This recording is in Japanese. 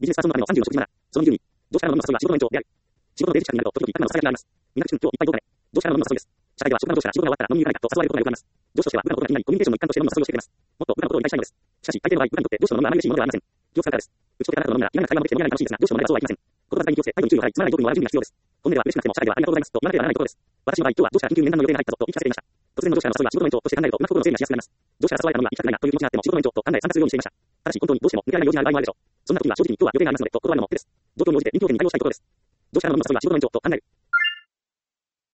ビジネスパーソンのための30の食事なら、その理由に、上司からの飲む誘いは仕事の延長である。仕事の定時時間になると、時々一般のささやきがあります。みんな口今日いっぱいどうかね。上司からの飲む誘いです。社会では職場の上司から仕事が終わったら飲みに行かないかと誘われることがよくあります。上司としては部下のことが気になり、コミュニケーションの一環として飲む誘いをしてくれます。もっと部下のことを理解したいのです。しかし、大抵の場合、部下にとって上司の飲むはあまり嬉しいものではありません。気を使うからです。打ち解けた中で飲むなら、気がない会話もできて盛り上がり楽しいですが、上司の前ではそうはいきません。言葉遣いに気をつけ、態度に注意を払い、つまらないトークに笑う準備が必要です。本音では嬉しくなくても、社会ではありがとうございますと言わなければならないことです。私の場合、今日は上司から緊急面談の予定が入ったぞと言い聞かせていました。突然の上司からの誘いは仕事の延長として考えると、うまく心の整理がしやすくなります。上司から誘われたのには行きたくないなという気持ちがあっても仕事の延長と考え参加するようにしていました。ただし、本当にどうしても抜けられない用事がある場合もあるでしょう。そんな時には正直に今日は予定がありますのでと断るのも手です。状況に応じて臨機応変に対応したいところです。上司からの飲む誘いは仕事の延長と考える。